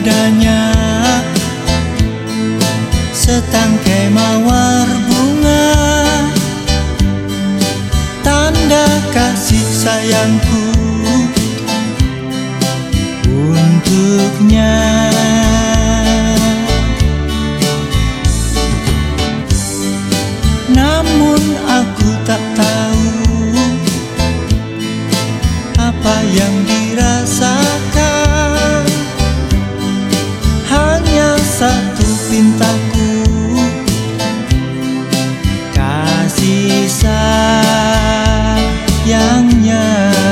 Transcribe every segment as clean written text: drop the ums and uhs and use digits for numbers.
padanya setangkai mawar bunga, tanda kasih sayangku untuknya. Namun aku tak tahu apa yang dirasakan, hanya satu pintaku, kasih sayangnya.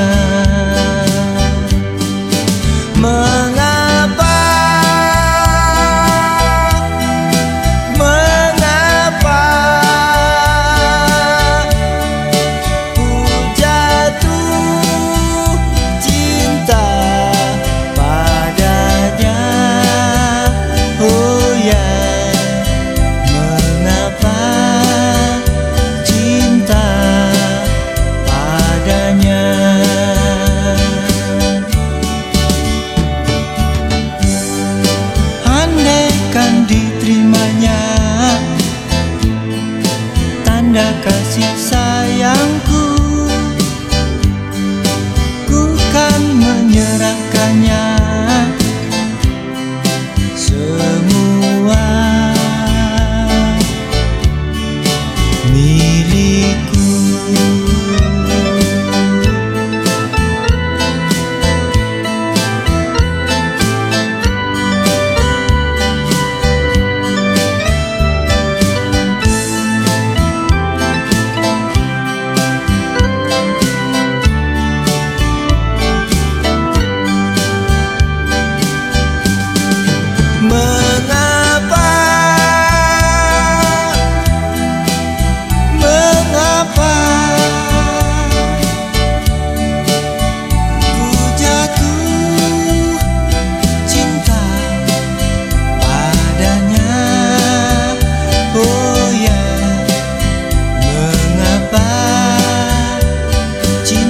Andaikan diterimanya tanda kasih sayangku, ku kan menyerahkannya semua milikku.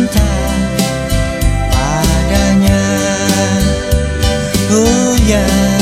Yeah.